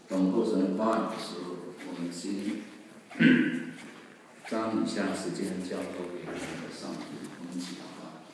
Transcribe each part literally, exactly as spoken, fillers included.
懂过神的话语的时候，我们先将以下时间交托给我们的上帝，我们一起祷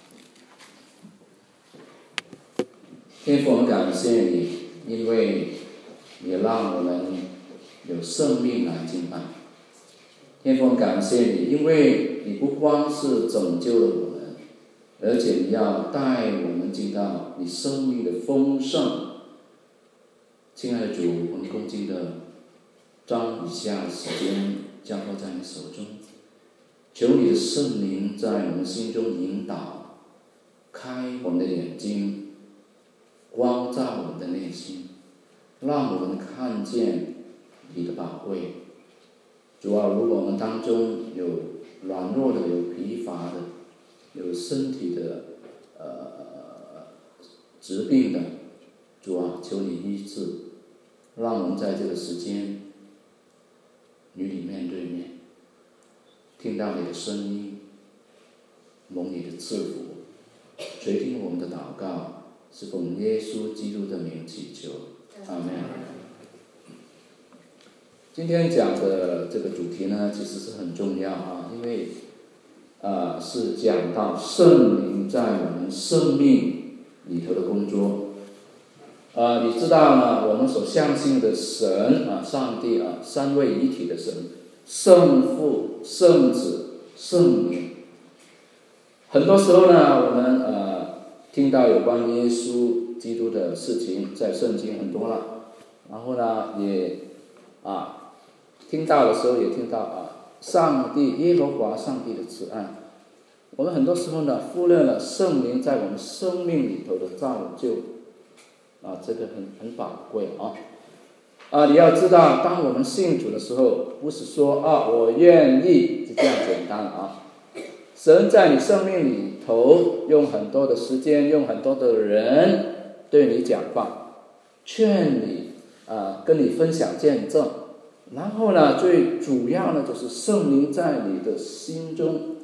告。天父，我们感谢你，因为你让我们有生命来敬拜。天父，我们感谢你，因为你不光是拯救了我们，而且你要带我们进到你生命的丰盛。亲爱的主，我们恭敬的将以下的时间交托在你手中，求你的圣灵在我们心中引导，开我们的眼睛，光照我们的内心，让我们看见你的宝贵。主啊，如果我们当中有软弱的，有疲乏的，有身体的呃疾病的，主啊，求你医治，让我们在这个时间与你面对面，听到你的声音，蒙你的赐福，垂听我们的祷告，是奉耶稣基督的名祈求，阿们。今天讲的这个主题呢，其实是很重要啊，因为呃是讲到圣灵在我们生命里头的工作。呃，你知道呢，我们所相信的神啊，上帝啊，三位一体的神，圣父、圣子、圣灵。很多时候呢，我们呃听到有关耶稣基督的事情，在圣经很多了，然后呢，也啊听到的时候也听到啊，上帝耶和华上帝的慈爱。我们很多时候呢，忽略了圣灵在我们生命里头的造就。啊，这个很很宝贵啊！啊，你要知道，当我们信主的时候，不是说啊我愿意就这样简单啊。神在你生命里头用很多的时间，用很多的人对你讲话，劝你啊，跟你分享见证。然后呢，最主要呢，就是圣灵在你的心中，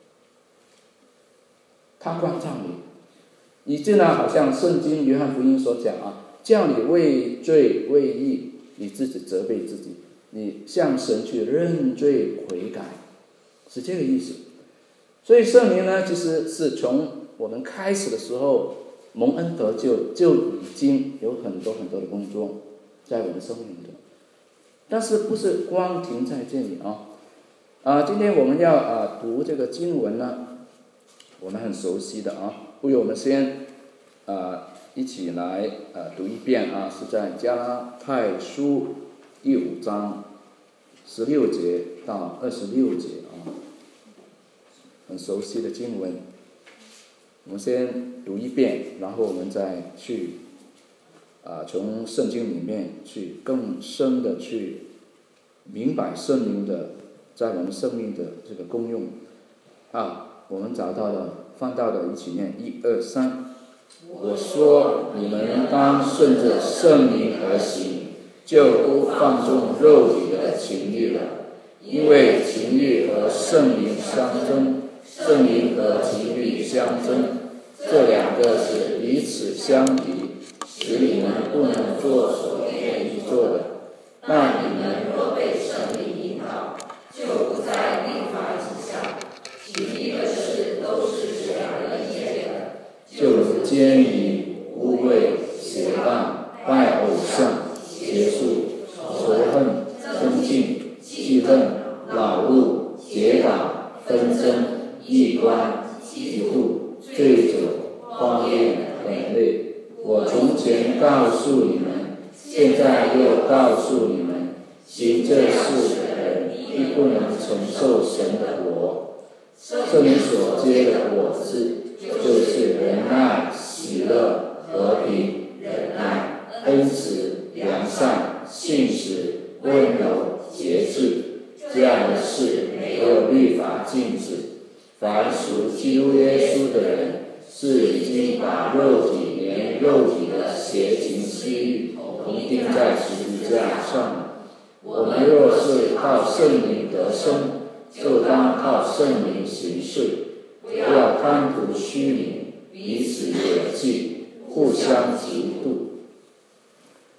他关照你。以致呢，好像圣经约翰福音所讲啊，叫你为罪为义，你自己责备自己，你向神去认罪悔改，是这个意思。所以圣灵呢，其实是从我们开始的时候蒙恩得救，就已经有很多很多的工作在我们生命里头，但是不是光停在这里啊？啊，今天我们要啊读这个经文呢，我们很熟悉的啊。不如我们先，呃，一起来呃读一遍啊，是在加拉太书第五章十六节到二十六节啊，很熟悉的经文。我们先读一遍，然后我们再去啊、呃、从圣经里面去更深的去明白圣灵的在我们生命的这个功用啊。我们找到了。翻到的一起念，一二三。我说你们当顺着圣灵而行，就不放纵肉体的情欲了，因为情欲和圣灵相争，圣灵和情欲相争，这两个是彼此相敌，使你们不能做所愿意做的。那你们若被圣灵引导，就不在律法之下。其余的事都是就如奸淫、污秽、邪荡、拜偶像、邪术、仇恨、争竞、气愤、恼怒、结党、纷争、异端、嫉妒、醉酒、荒宴、冷泪。我从前告诉你们，现在又告诉你们，行这事的人必不能承受神的国。圣灵所结的果子，就是仁爱、喜乐、和平、忍耐、恩慈、良善、信实、温柔、节制。这样的事没有律法禁止。凡属基督耶稣的人，是已经把肉体连肉体的邪情私欲同钉在十字架上。我们若是靠圣灵得生，就当靠圣灵行事，不要贪图虚名，彼此惹气，互相嫉妒。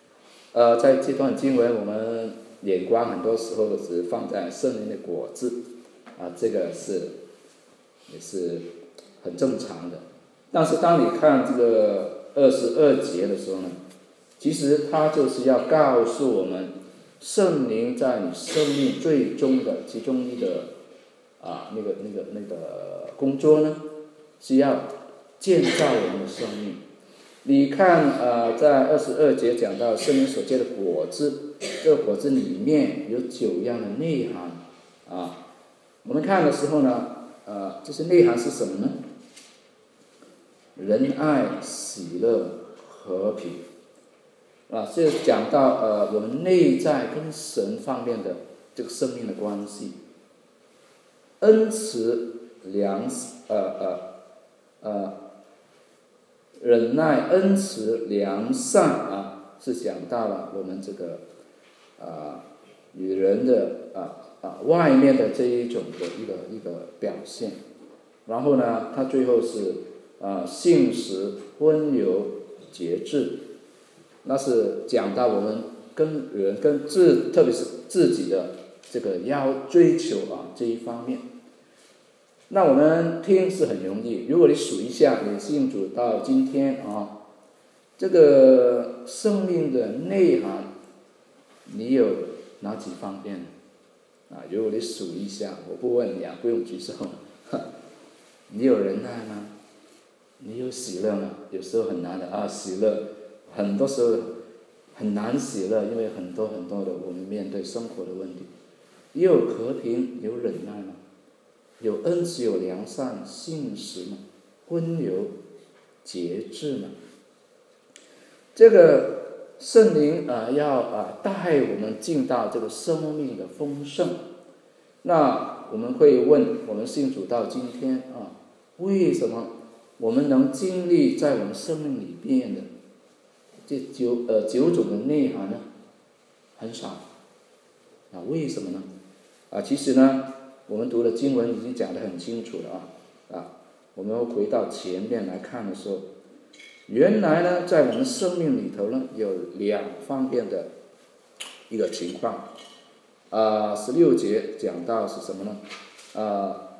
呃，在这段经文，我们眼光很多时候只放在圣灵的果子，啊，这个是也是很正常的。但是当你看这个二十二节的时候呢，其实它就是要告诉我们，圣灵在你生命最终的其中一个啊那个那个那个工作呢，是要建造我们的生命。你看，呃，在二十二节讲到圣灵所结的果子，这个果子里面有九样的内涵啊。我们看的时候呢，呃，这些内涵是什么呢？仁爱、喜乐、和平，啊，这讲到呃我们内在跟神方面的这个生命的关系。恩慈、良呃呃呃。忍耐、恩慈、良善啊，是讲到了我们这个啊与人的啊啊外面的这一种的一个一个表现。然后呢，他最后是啊信实、温柔、节制，那是讲到我们跟人跟自特别是自己的这个要追求啊这一方面。那我们听是很容易，如果你数一下，你信主到今天啊，这个生命的内涵，你有哪几方面啊？如果你数一下，我不问你啊，不用举手。你有忍耐吗？你有喜乐吗？有时候很难的啊，喜乐，很多时候很难喜乐，因为很多很多的我们面对生活的问题。你有和平，有忍耐吗？有恩慈，有良善，信实嘛，温柔，节制嘛。这个圣灵啊、呃，要啊、呃、带我们进到这个生命的丰盛。那我们会问，我们信主到今天啊，为什么我们能经历在我们生命里面的这九呃九种的内涵呢？很少啊，为什么呢？啊，其实呢，我们读的经文已经讲得很清楚了啊啊！我们回到前面来看的时候，原来呢，在我们生命里头呢，有两方面的一个情况。啊，十六节讲到是什么呢？啊，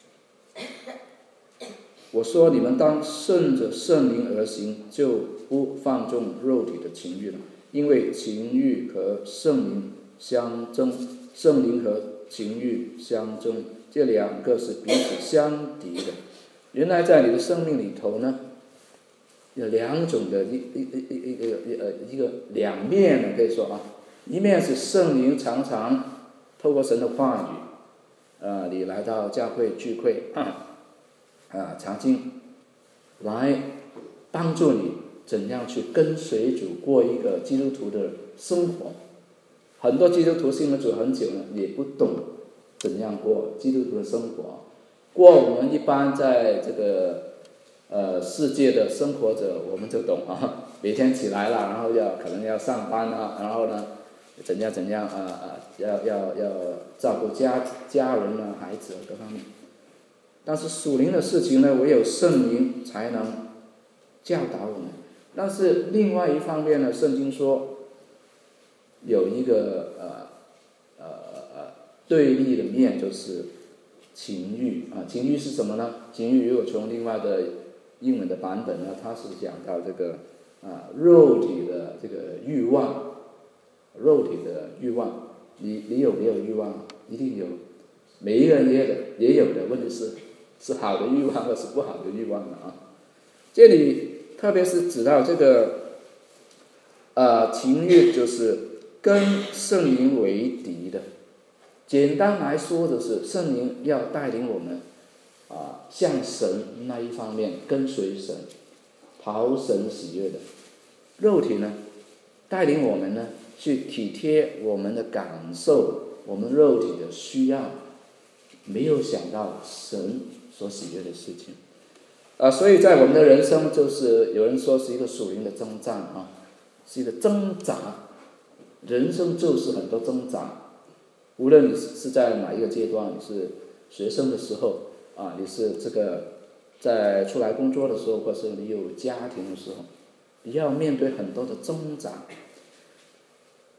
我说你们当顺着圣灵而行，就不放纵肉体的情欲了，因为情欲和圣灵相争，圣灵和情欲相争，这两个是彼此相敌的。原来在你的生命里头呢，有两种的一一一一个一呃一个两面呢，可以说啊，一面是圣灵常常透过神的话语，啊、呃，你来到教会聚会啊，啊查经，来帮助你怎样去跟随主过一个基督徒的生活。很多基督徒信了主很久了，也不懂怎样过基督徒的生活，过我们一般在这个呃世界的生活者，我们就懂啊。每天起来了，然后要可能要上班啊，然后呢，怎样怎样啊啊，要要要照顾家家人啊、孩子啊各方面。但是属灵的事情呢，唯有圣灵才能教导我们。但是另外一方面呢，圣经说有一个呃呃呃对立的面，就是情欲啊。情欲是什么呢？情欲如果从另外的英文的版本呢，它是讲到这个啊肉体的这个欲望，肉体的欲望。你你有没有欲望？一定有，每一个人也有也有的。问题是是好的欲望还是不好的欲望啊？这里特别是指到这个呃情欲，就是跟圣灵为敌的。简单来说的是，圣灵要带领我们啊向神那一方面跟随神，讨神喜悦的。肉体呢，带领我们呢去体贴我们的感受，我们肉体的需要，没有想到神所喜悦的事情。啊，所以在我们的人生，就是有人说是一个属灵的征战啊，是一个挣扎。人生就是很多挣扎，无论你是在哪一个阶段，你是学生的时候啊，你是这个在出来工作的时候，或是你有家庭的时候，你要面对很多的挣扎。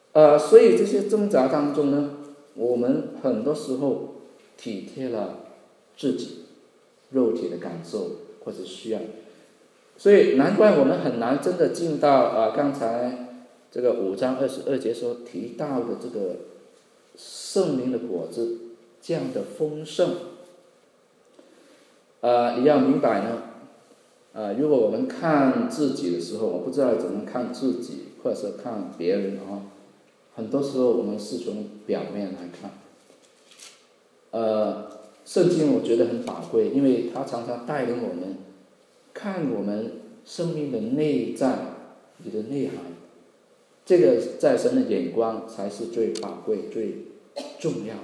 呃，所以这些挣扎当中呢，我们很多时候体贴了自己肉体的感受或者需要，所以难怪我们很难真的进到啊、呃、刚才这个五章二十二节所提到的这个圣灵的果子这样的丰盛。呃，你要明白呢，呃，如果我们看自己的时候，我不知道怎么看自己，或者是看别人啊，很多时候我们是从表面来看。呃，圣经我觉得很宝贵，因为它常常带领我们看我们生命的内在，你的内涵，这个在神的眼光才是最宝贵、最重要的。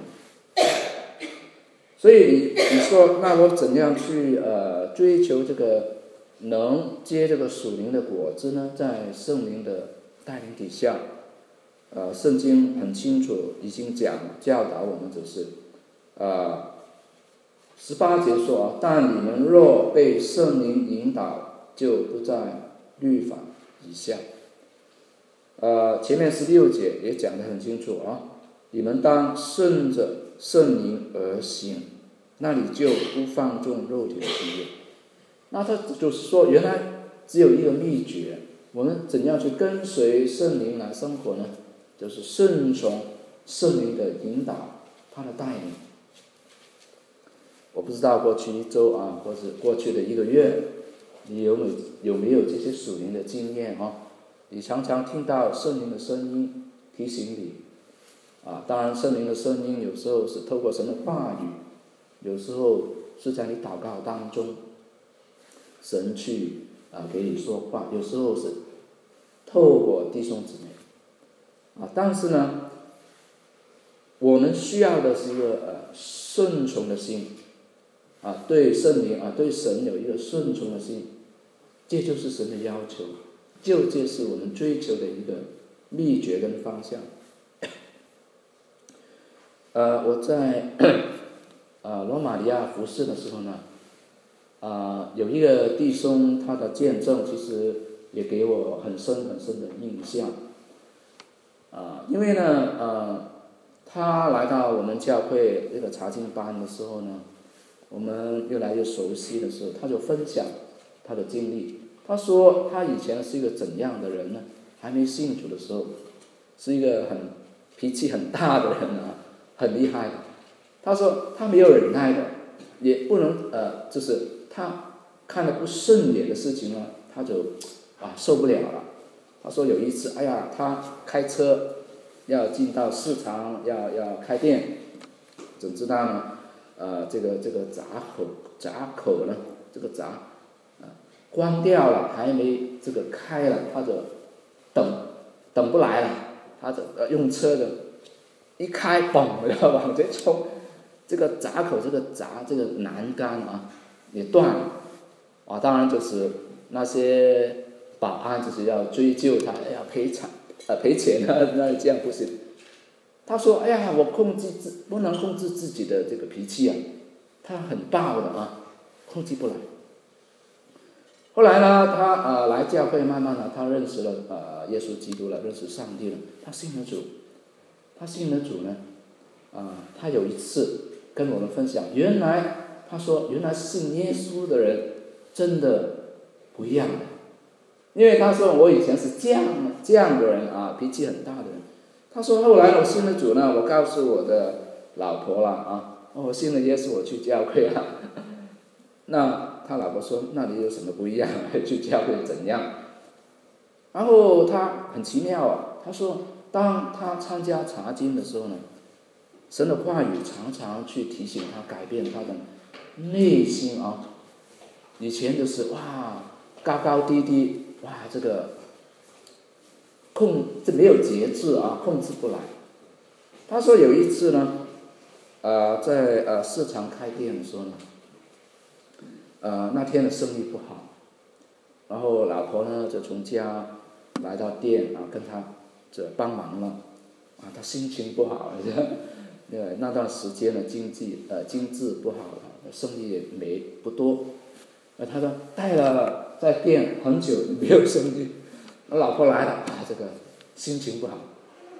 所以你你说，那我怎样去呃追求这个能结这个属灵的果子呢？在圣灵的带领底下，呃，圣经很清楚已经讲教导我们，就是呃十八节说啊，但你们若被圣灵引导，就不在律法以下。呃，前面十六节也讲得很清楚啊，你们当顺着圣灵而行，那你就不放纵肉体的喜悦。那他就是说，原来只有一个秘诀，我们怎样去跟随圣灵来生活呢？就是顺从圣灵的引导，他的带领。我不知道过去一周啊，或是过去的一个月，你有没有有没有这些属灵的经验啊？你常常听到圣灵的声音提醒你，啊，当然圣灵的声音有时候是透过神的话语，有时候是在你祷告当中，神去啊给你说话，有时候是透过弟兄姊妹，啊，但是呢，我们需要的是一个呃顺从的心，啊，对圣灵啊，对神有一个顺从的心，这就是神的要求。就这是我们追求的一个秘诀跟方向。呃，我在呃罗马尼亚服侍的时候呢，啊、呃，有一个弟兄他的见证，其实也给我很深很深的印象。啊、呃，因为呢，呃，他来到我们教会这个查经班的时候呢，我们越来越熟悉的时候，他就分享他的经历。他说他以前是一个怎样的人呢？还没信主的时候，是一个很脾气很大的人啊，很厉害的。他说他没有忍耐的，也不能呃，就是他看了不顺眼的事情呢，他就啊受不了了。他说有一次，哎呀，他开车要进到市场，要要开店，怎知道呢？呃，这个这个闸口闸口呢，这个闸。关掉了，还没这个开了，他就等等不来了，他就用车的一开，嘣，要往这冲，这个闸口这个闸这个栏杆啊也断了，啊，当然就是那些保安就是要追究他，要赔偿啊赔钱啊，那这样不行。他说：“哎呀，我控制自不能控制自己的这个脾气啊，他很暴的啊，控制不来。”后来呢，他呃来教会，慢慢的他认识了呃耶稣基督了，认识上帝了，他信了主，他信了主呢，啊、呃，他有一次跟我们分享，原来他说原来信耶稣的人真的不一样的，因为他说我以前是这样这样的人啊，脾气很大的人，他说后来我信了主呢，我告诉我的老婆了啊，我信了耶稣，我去教会了，那。他老婆说：“那你有什么不一样？去教会怎样？”然后他很奇妙啊，他说：“当他参加查经的时候呢，神的话语常常去提醒他，改变他的内心啊。以前就是哇高高低低，哇这个控这没有节制啊，控制不来。”他说有一次呢，呃，在呃市场开店的时候呢。呃，那天的生意不好，然后老婆呢就从家来到店啊，跟他这帮忙了，啊，他心情不好，呃，那段时间呢经济呃经济不好了，生意也没不多，呃，他说带了在店很久没有生意，那老婆来了啊，这个心情不好，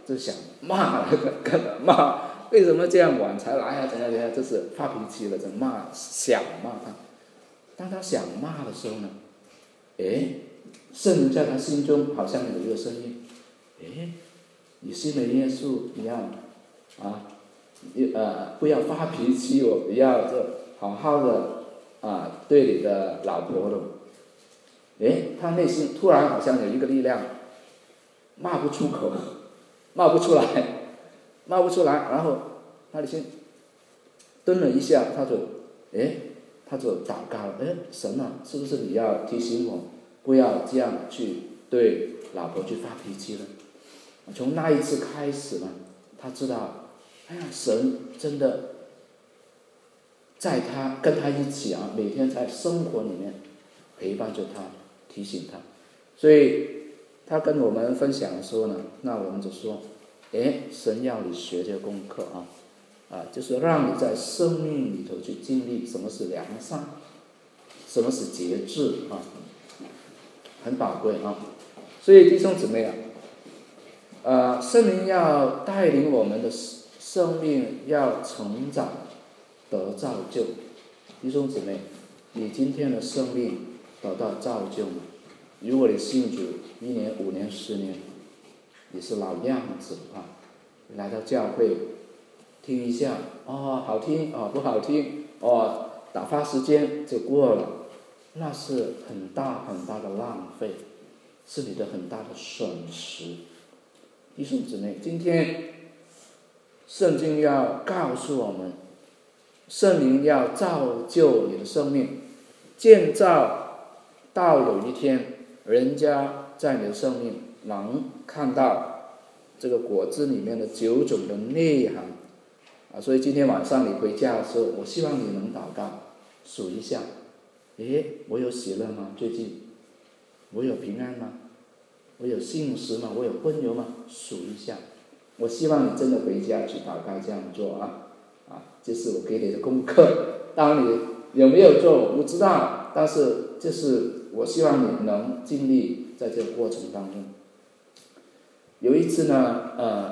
就想骂了，跟他骂，为什么这样晚才来啊？怎样怎样，就是发脾气了，就骂，想骂他。当他想骂的时候呢，哎，圣灵在他心中好像有一个声音，哎，你信了耶稣，你要啊，你呃不要发脾气哦，你要就好好的啊对你的老婆了。哎，他内心突然好像有一个力量，骂不出口，骂不出来，骂不出来，然后他的心顿了一下，他就哎，他就祷告了，哎，神啊，是不是你要提醒我，不要这样去对老婆去发脾气了？从那一次开始呢，他知道，哎呀，神真的在他跟他一起啊，每天在生活里面陪伴着他，提醒他。所以他跟我们分享说呢，那我们就说，哎，神要你学这个功课啊，啊，就是让你在生命里头去经历什么是良善，什么是节制啊，很宝贵啊。所以弟兄姊妹啊，呃，圣灵要带领我们的生命要成长得造就。弟兄姊妹，你今天的生命得到造就吗？如果你信主一年、五年、十年，你是老样子啊，你来到教会听一下，哦，好听哦，不好听哦，打发时间就过了，那是很大很大的浪费，是你的很大的损失。弟兄姊妹，今天圣经要告诉我们，圣灵要造就你的生命，建造到有一天人家在你的生命能看到这个果子里面的九种的内涵啊。所以今天晚上你回家的时候，我希望你能祷告，数一下，诶，我有喜乐吗？最近我有平安吗？我有信实吗？我有温柔吗？数一下。我希望你真的回家去祷告这样做啊！啊，这是我给你的功课。当然你有没有做我不知道，但是这是我希望你能经历在这个过程当中。有一次呢，呃，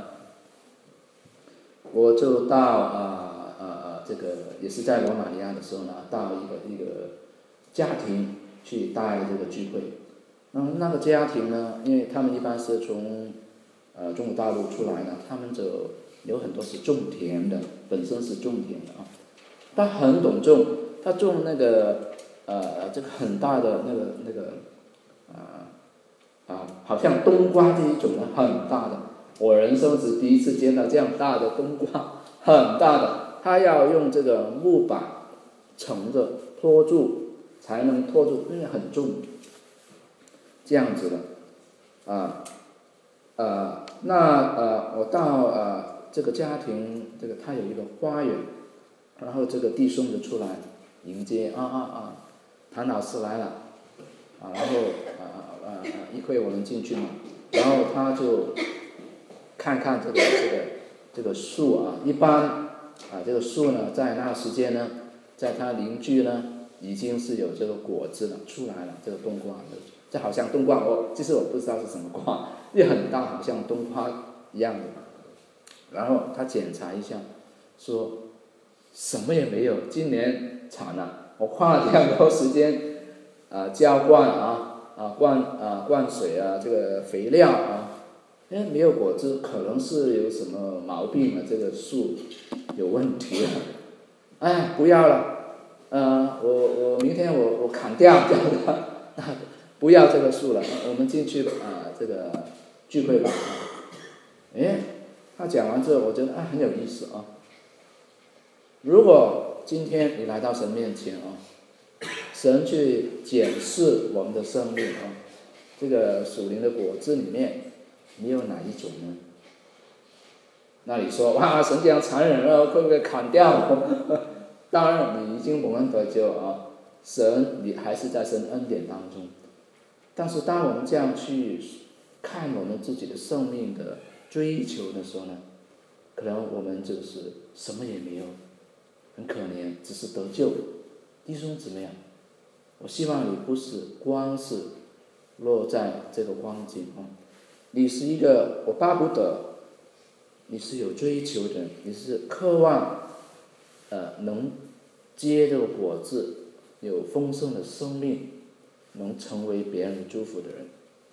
我就到啊呃呃这个也是在罗马尼亚的时候呢，到一个一个家庭去带这个聚会。那那个家庭呢，因为他们一般是从呃中国大陆出来的，他们就有很多是种田的，本身是种田的啊。他很懂种，他种那个呃这个很大的那个那个啊啊，好像冬瓜这一种的很大的，我人生是第一次见到这样大的冬瓜，很大的，他要用这个木板撑着拖住，才能拖住，因为很重。这样子的，啊，呃，那呃，我到呃这个家庭，这个他有一个花园，然后这个弟兄就出来迎接，啊啊啊，谭老师来了，啊，然后啊啊啊，一会我们进去嘛，然后他就看看这个这个这个树啊，一般啊这个树呢，在那个时间呢，在他邻居呢，已经是有这个果子了出来了，这个冬瓜的。这好像冬瓜，我其实我不知道是什么瓜，也很大，好像冬瓜一样的。然后他检查一下，说什么也没有，今年惨了，我花了这样多时间啊浇灌啊啊灌啊灌水啊，这个肥料啊，哎没有果子，可能是有什么毛病了，这个树有问题了，哎不要了，呃我我明天我我砍掉这样的。不要这个树了，我们进去啊、呃，这个聚会吧。哎，他讲完之后，我觉得啊很有意思啊。如果今天你来到神面前啊，神去检视我们的生命啊，这个属灵的果子里面，你有哪一种呢？那你说哇，神这样残忍了，会不会砍掉？当然，你已经蒙恩得救啊，神你还是在神恩典当中。但是当我们这样去看我们自己的生命的追求的时候呢，可能我们就是什么也没有，很可怜，只是得救。弟兄姊妹啊，我希望你不是光是落在这个光景啊，你是一个，我巴不得你是有追求的，你是渴望呃能结这个果子，有丰盛的生命，能成为别人的祝福的人。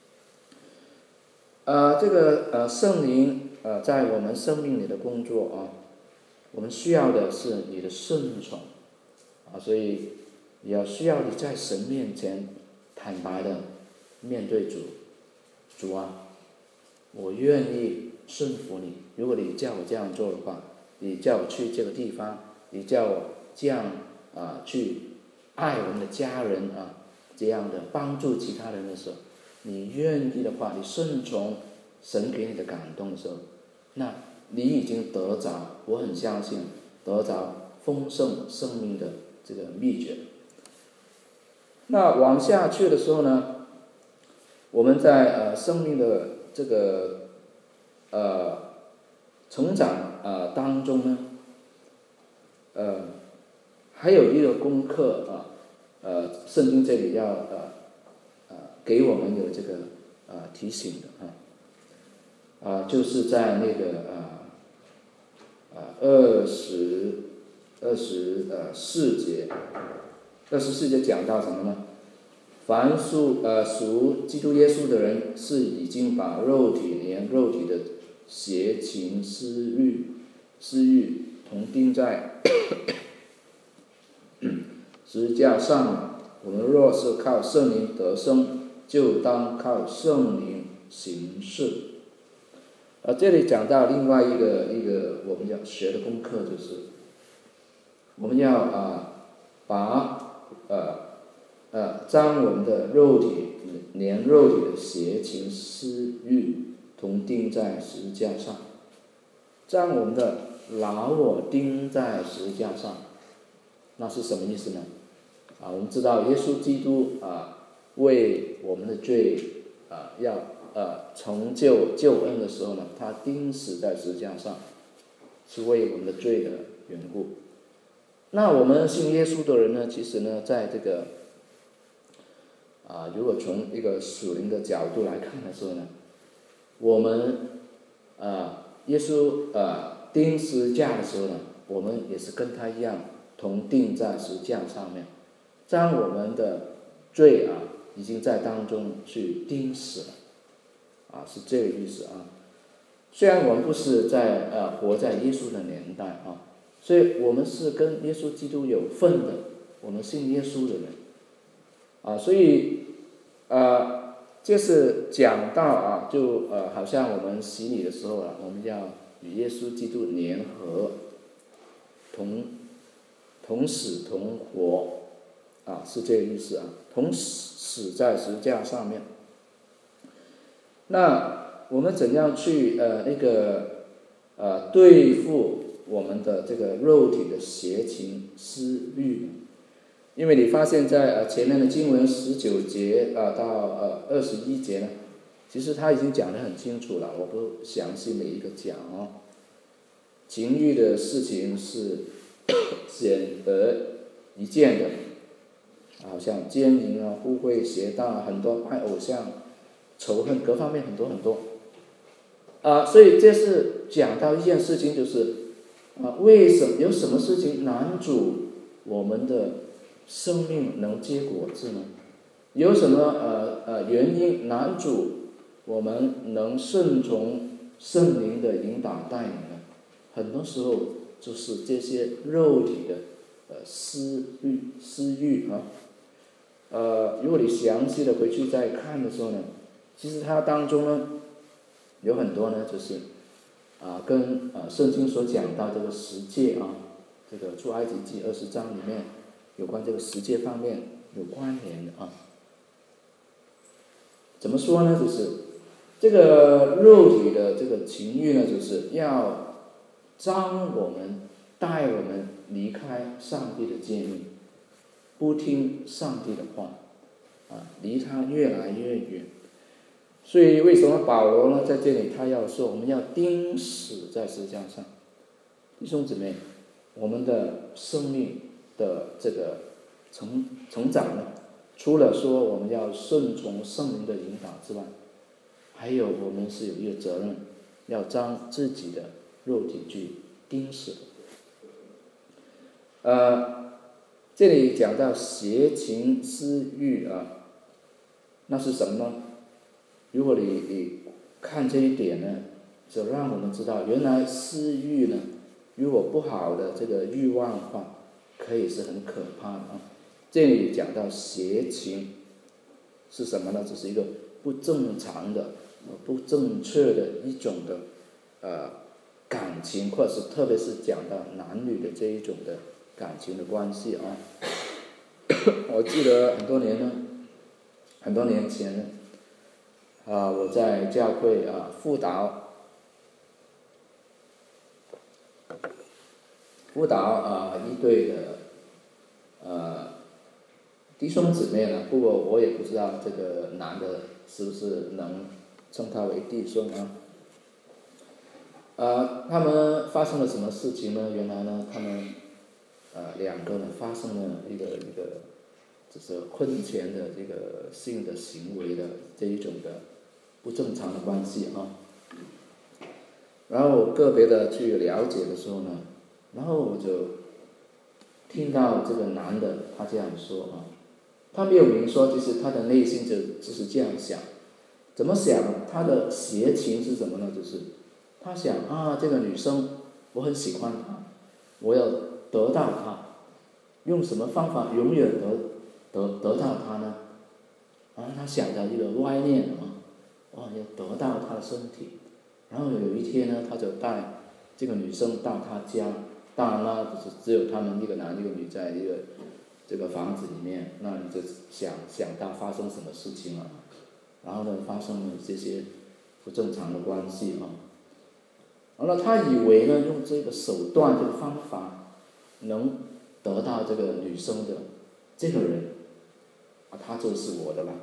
呃，这个呃圣灵呃在我们生命里的工作啊，我们需要的是你的顺从啊，所以也要需要你在神面前坦白的面对主，主啊，我愿意顺服你。如果你叫我这样做的话，你叫我去这个地方，你叫我这样啊去爱我们的家人啊，这样的帮助其他人的时候，你愿意的话，你顺从神给你的感动的时候，那你已经得着，我很相信得着丰盛生命的这个秘诀。那往下去的时候呢，我们在呃生命的这个呃成长呃当中呢，呃还有一个功课啊，呃圣经这里要呃呃给我们有这个呃提醒的啊，啊、呃、就是在那个啊啊二十二十呃四节，二十四节讲到什么呢？凡属呃属基督耶稣的人，是已经把肉体连肉体的邪情私欲私欲同钉在十字架上了。我们若是靠圣灵得生，就当靠圣灵行事。呃，这里讲到另外一个一个我们要学的功课，就是我们要啊、呃、把呃呃将我们的肉体连肉体的邪情私欲同钉在十字架上，将我们的老我钉在十字架上，那是什么意思呢？啊，我们知道耶稣基督啊为我们的罪啊要呃成就救恩的时候呢，他钉死在十字架上，是为我们的罪的缘故。那我们信耶稣的人呢，其实呢，在这个啊，如果从一个属灵的角度来看的时候呢，我们啊，耶稣啊钉十字架的时候呢，我们也是跟他一样同钉在十字架上面，将我们的罪啊已经在当中去钉死了，啊，是这个意思啊。虽然我们不是在呃活在耶稣的年代啊，所以我们是跟耶稣基督有份的，我们信耶稣的人啊，所以呃，就是讲到啊，就呃，好像我们洗礼的时候啊，我们要与耶稣基督联合，同同死同活，啊，是这个意思啊，同死死在十字架上面。那我们怎样去呃那个呃对付我们的这个肉体的邪情私欲呢？因为你发现在呃前面的经文十九节啊、呃、到呃二十一节呢，其实他已经讲得很清楚了，我不详细每一个讲哦。情欲的事情是显而易见的，好像奸淫啊、污秽、邪荡啊，很多爱偶像、仇恨各方面很多很多啊、呃，所以这是讲到一件事情，就是啊、呃，为什么有什么事情难阻我们的生命能结果子呢？有什么呃呃原因难阻我们能顺从圣灵的引导带领呢？很多时候就是这些肉体的呃私欲私欲啊。呃，如果你详细的回去再看的时候呢，其实它当中呢有很多呢，就是啊、呃、跟啊、呃、圣经所讲到这个十诫啊，这个出埃及记二十章里面有关这个十诫方面有关联的啊。怎么说呢？就是这个肉体的这个情欲呢，就是要将我们带我们离开上帝的诫命，不听上帝的话，啊，离他越来越远。所以为什么保罗呢在这里他要说我们要钉死在十字架上？弟兄姊妹，我们的生命的这个成成长呢，除了说我们要顺从圣灵的引导之外，还有我们是有一个责任，要将自己的肉体去盯死。呃，这里讲到邪情私欲啊，那是什么呢？如果你你看这一点呢，就让我们知道，原来私欲呢，如果不好的这个欲望的话，可以是很可怕的啊。这里讲到邪情是什么呢？这是一个不正常的、不正确的一种的呃感情，或者是特别是讲到男女的这一种的感情的关系啊。我记得很多年呢，很多年前呢，啊、呃，我在教会啊、呃、辅导辅导啊、呃、一对的呃弟兄姊妹呢，不过我也不知道这个男的是不是能称他为弟兄啊。呃，他们发生了什么事情呢？原来呢，他们呃两个呢发生了一个一个就是婚前的这个性的行为的这一种的不正常的关系啊。然后个别的去了解的时候呢，然后我就听到这个男的他这样说啊，他没有明说，就是他的内心就就是这样想，怎么想？他的邪情是什么呢？就是他想啊，这个女生我很喜欢她，我要得到她，用什么方法永远得得得到她呢？啊，他想到一个歪念啊，哇，要得到她的身体。然后有一天呢，他就带这个女生到他家，当然了，就是只有他们一个男一个女在一个这个房子里面，那你就想想到发生什么事情了，然后呢，发生了这些不正常的关系啊。完了，他以为呢，用这个手段、这个方法能得到这个女生的这个人，啊，他就是我的了。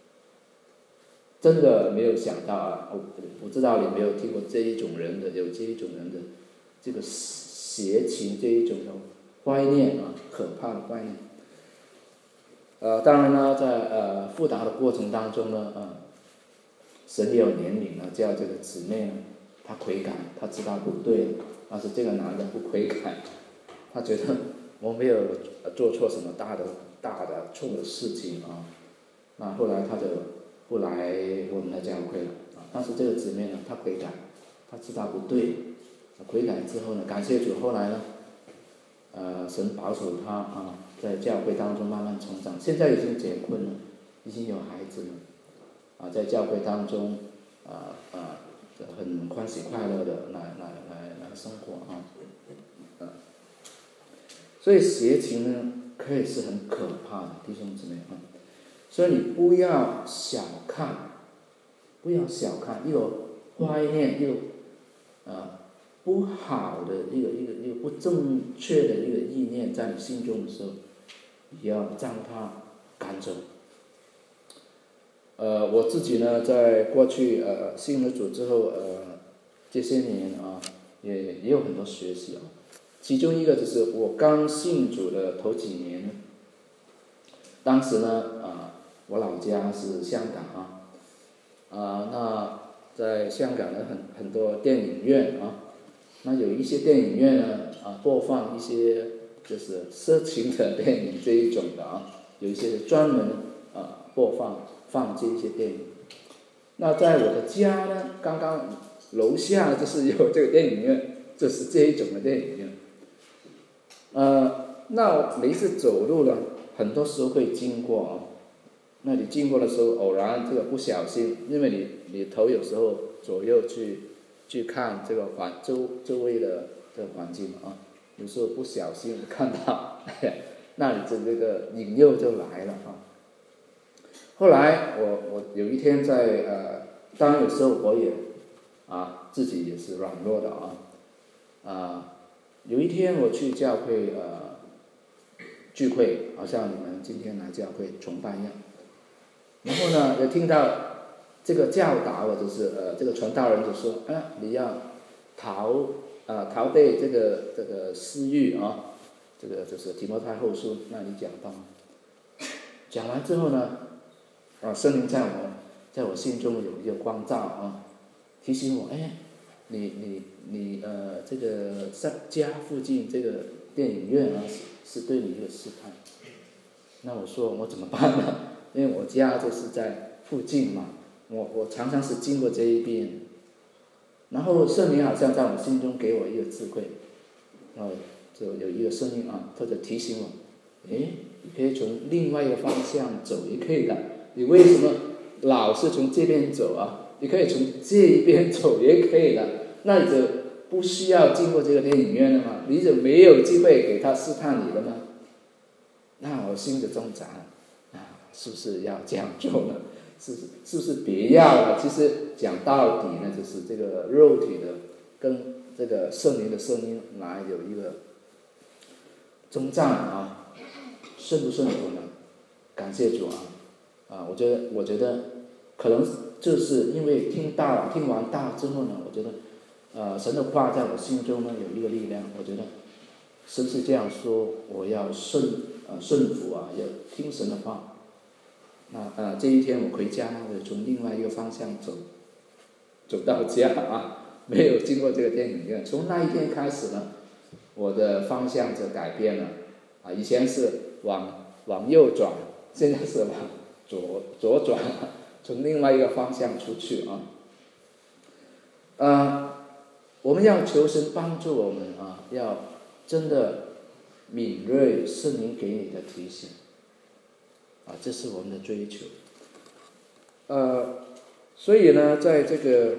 真的没有想到啊！我不知道你有没有听过这一种人的，有这一种人的这个邪情，这一种的歪念啊，可怕的歪念。呃，当然呢，在呃辅导的过程当中呢，呃，神也有怜悯呢，叫这个姊妹呢，她悔改，她知道不对了，但是这个男的不悔改，他觉得我没有做错什么大的大的错的事情啊，那后来他就不来我们的教会了啊。但是这个姊妹呢，她悔改，她知道不对，悔改之后呢，感谢主，后来呢，呃，神保守她啊，在教会当中慢慢成长，现在已经结婚了，已经有孩子了，啊，在教会当中啊啊，很欢喜快乐的来来来来生活啊，啊，所以邪情呢，可以是很可怕的，弟兄姊妹啊。所以你不要小看，不要小看一个歪念，一个呃不好的一个一个一个不正确的一个意念在你心中的时候，你要将它赶走。呃，我自己呢，在过去呃信了主之后，呃这些年啊，也也有很多学习啊。其中一个就是我刚信主的头几年，当时呢啊。我老家是香港啊，啊，那在香港的很很多电影院啊，那有一些电影院呢啊播放一些就是色情的电影这一种的啊，有一些专门啊播放放这一些电影。那在我的家呢，刚刚楼下就是有这个电影院，就是这一种的电影院。呃，那每一次走路呢，很多时候会经过啊。那你经过的时候，偶然这个不小心，因为你你头有时候左右去去看这个环周周围的这个环境啊，有时候不小心看到，那你这这个引诱就来了啊。后来我我有一天在呃，当然有时候我也啊自己也是软弱的啊啊，有一天我去教会呃聚会，好像你们今天来教会崇拜一样。然后呢，也听到这个教导，或者是呃，这个传道人就说，啊，你要逃啊、呃，逃避这个这个私欲啊，这个就是提摩太后书那里讲到。讲完之后呢，啊，圣灵在我在我心中有一个光照啊，提醒我，哎，你你你呃， 呃，这个在家附近这个电影院啊，是是对你一个试探。那我说我怎么办呢？因为我家就是在附近嘛，我我常常是经过这一边。然后圣灵好像在我心中给我一个智慧，然后就有一个声音啊，或者提醒我，诶，你可以从另外一个方向走也可以的，你为什么老是从这边走啊？你可以从这一边走也可以的，那你就不需要经过这个电影院了嘛，你就没有机会给他试探你了吗？那我心就挣扎了，啊，是不是要这样做呢？是是不是别要了？其实讲到底呢，就是这个肉体的跟这个圣灵的声音来有一个征战啊，顺不顺服呢？感谢主啊！啊，我觉得我觉得可能就是因为听到听完道之后呢，我觉得呃神的话在我心中呢有一个力量，我觉得神是这样说，我要顺呃顺服啊，要听神的话。那呃这一天我回家呢，我从另外一个方向走，走到家啊，没有经过这个电影院。从那一天开始呢，我的方向就改变了，啊，以前是往往右转，现在是往左左转，从另外一个方向出去啊。呃，我们要求神帮助我们啊，要真的敏锐圣灵给你的提醒。啊，这是我们的追求。呃，所以呢，在这个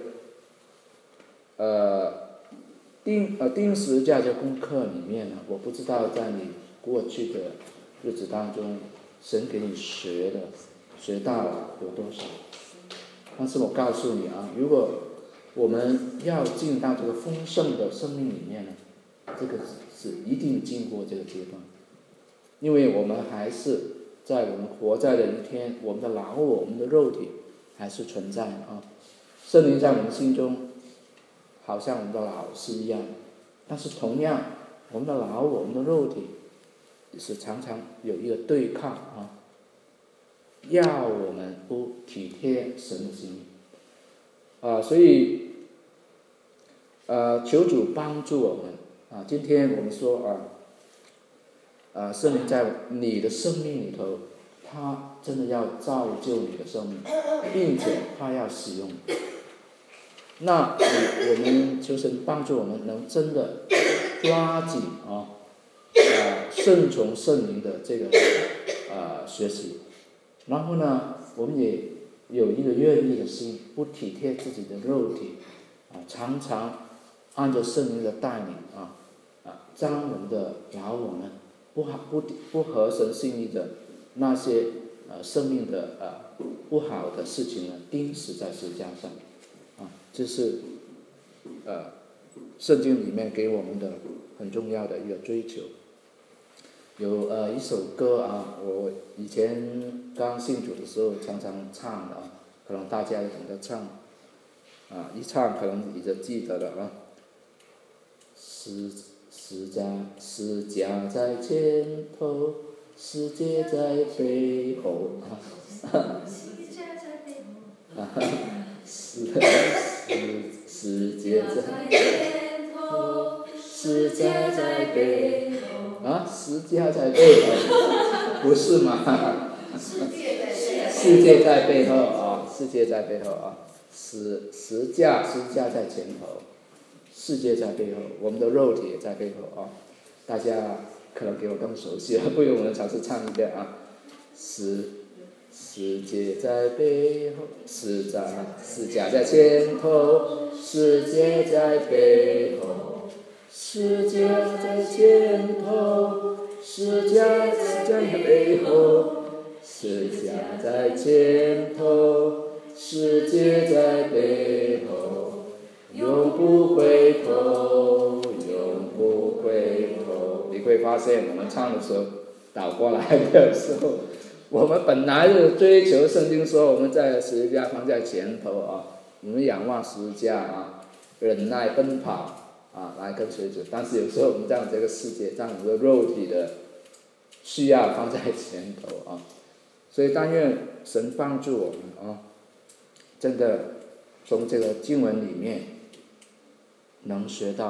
呃钉呃钉十字架这功课里面呢，我不知道在你过去的日子当中，神给你学的学到有多少。但是我告诉你啊，如果我们要进到这个丰盛的生命里面呢，这个是一定经过这个阶段，因为我们还是。在我们活在的一天，我们的老我，我们的肉体还是存在的啊。圣灵在我们心中，好像我们的老是一样，但是同样，我们的老我，我们的肉体，也是常常有一个对抗啊，要我们不体贴神的心意啊，所以，呃，求主帮助我们啊。今天我们说啊。啊，圣灵在你的生命里头，他真的要造就你的生命，并且他要使用你。那我们求神帮助我们能真的抓紧啊，啊，顺从圣灵的这个啊学习，然后呢，我们也有一个愿意的心，不体贴自己的肉体，啊，常常按照圣灵的带领啊，啊，将我们的老我呢。不好不不合神心意的那些呃生命的呃不好的事情呢，钉死在十字架上，啊，这是呃圣经里面给我们的很重要的一个追求。有呃一首歌啊，我以前刚信主的时候常常唱的啊，可能大家也懂得唱，啊，一唱可能你就记得了啊，十。十架十架在前头，世界在背后。世界在背后。世世界在前头，世界在背后。啊，世界在背后，不是吗？世界在背后啊，世界在背后啊，十十架十架在前头。世界在背后，我们的肉体也在背后啊！大家可能给我更熟悉了，不如我们尝试唱一遍啊！世世界在背后，十架十架在前头，世界在背后，世界在前头，世界世界在背后，世界在前头，世界在背后。永不回头，永不回头。你会发现，我们唱的时候，倒过来的时候，我们本来是追求圣经说我们在十字架放在前头啊，我们仰望十字架啊，忍耐奔跑啊，来跟随主。但是有时候我们将这个世界，将我们的肉体的需要放在前头啊，所以但愿神帮助我们啊，真的从这个经文里面。能学到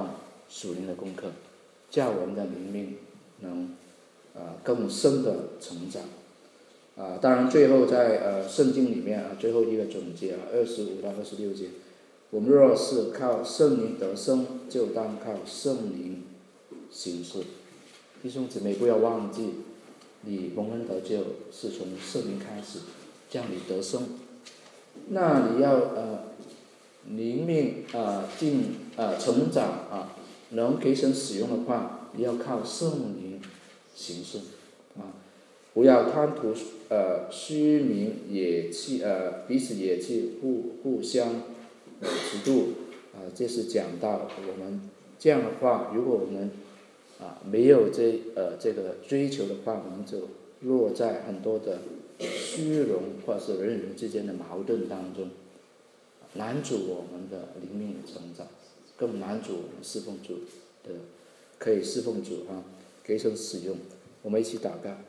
属灵的功课，叫我们的灵命能呃更深的成长。啊，当然最后在呃圣经里面啊，最后一个总结啊，二十五到二十六节，我们若是靠圣灵得生，就当靠圣灵行事。弟兄姊妹，不要忘记，你蒙恩得救是从圣灵开始，叫你得生。那你要呃灵命啊进啊成长啊，能给神使用的话，你要靠圣灵行事啊，不要贪图呃虚名野气呃彼此野气互互相呃嫉妒啊，这是讲到我们这样的话，如果我们啊没有这呃这个追求的话，我们就落在很多的虚荣或者是人与人之间的矛盾当中，拦阻我们的灵命的成长，更拦阻我们侍奉主的可以侍奉主啊，给神使用。我们一起祷告。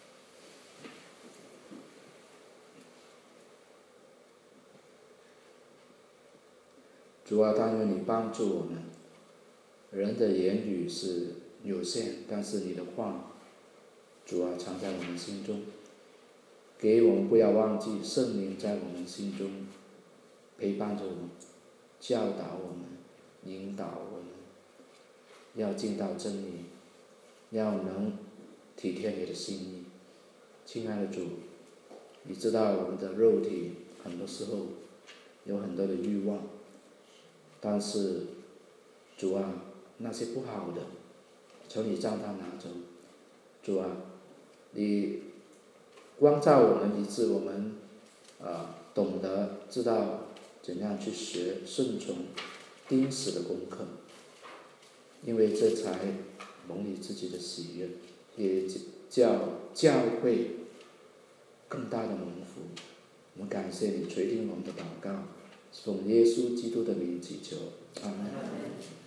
主啊，但愿你帮助我们。人的言语是有限，但是你的话，主啊，藏在我们心中。给我们不要忘记圣灵在我们心中陪伴着我们，教导我们，引导我们，要进到真理，要能体贴你的心意。亲爱的主，你知道我们的肉体很多时候有很多的欲望，但是主啊，那些不好的，求你将它拿走。主啊，你光照我们，以致我们呃懂得知道怎样去学顺从钉死的功课，因为这才蒙你自己的喜悦，也叫教会更大的蒙福。我们感谢你垂听我们的祷告，奉耶稣基督的名祈求，阿门。